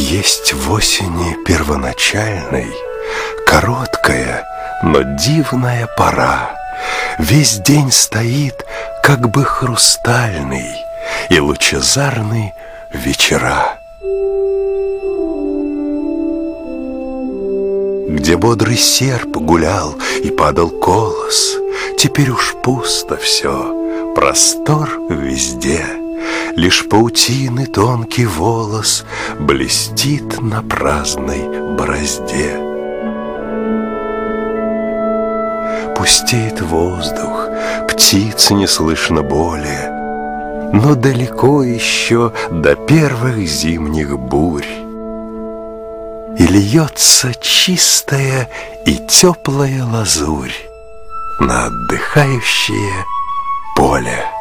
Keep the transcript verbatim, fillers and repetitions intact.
Есть в осени первоначальной короткая, но дивная пора. Весь день стоит как бы хрустальный и лучезарный вечера. Где бодрый серп гулял и падал колос, теперь уж пусто все, простор везде. Лишь паутины тонкий волос блестит на праздной борозде. Пустеет воздух, птиц не слышно более, но далеко еще до первых зимних бурь. И льется чистая и теплая лазурь на отдыхающее поле.